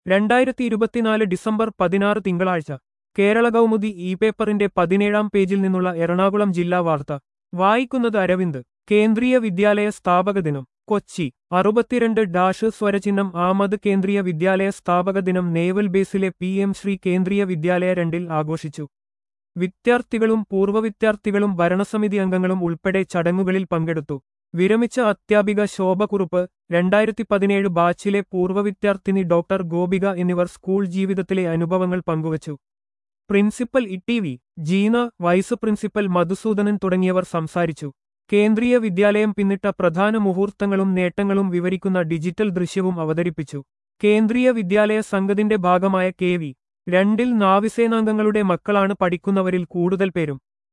2024 December 16 തിങ്കളാഴ്ച Kerala Kaumudi E പേപ്പറിന്റെ 17-ാം പേജിൽ നിന്നുള്ള എറണാകുളം ജില്ലാ വാർത്ത വായിക്കുന്നത് അരവിന്ദ്. കേന്ദ്രീയ വിദ്യാലയ സ്ഥാപക ദിനം കൊച്ചി. 62 സ്വരചിഹ്നം ആമത് കേന്ദ്രീയ വിദ്യാലയ സ്ഥാപക ദിനം നേവൽ ബേസിലെ PM ശ്രീ കേന്ദ്രീയ വിദ്യാലയ 2-ൽ ആഘോഷിച്ചു. വിദ്യാർത്ഥികളും പൂർവ്വ-വിദ്യാർത്ഥികളും ഭരണസമിതി അംഗങ്ങളും ഉൾപ്പെടെ ചടങ്ങുകളിൽ പങ്കെടുത്തു. വിരമിച്ച അധ്യാപിക ശോഭകുറുപ്പ്, 2017 ബാച്ചിലെ പൂർവ്വ-വിദ്യാർത്ഥിനി ഡോക്ടർ ഗോപിക എന്നിവർ സ്കൂൾ ജീവിതത്തിലെ അനുഭവങ്ങൾ പങ്കുവച്ചു. Principal T V Jeena, vice principal Madhusoodanan തുടങ്ങിയവർ സംസാരിച്ചു. കേന്ദ്രീയ വിദ്യാലയം പിന്നിട്ട പ്രധാന മുഹൂർത്തങ്ങളും നേട്ടങ്ങളും വിവരിക്കുന്ന ഡിജിറ്റൽ ദൃശ്യവും അവതരിപ്പിച്ചു. കേന്ദ്രീയ വിദ്യാലയ സംഘത്തിന്റെ ഭാഗമായ KV 2-ൽ നാവികസേനാംഗങ്ങളുടെ മക്കളാണ് പഠിക്കുന്നവരിൽ കൂടുതൽ പേരും.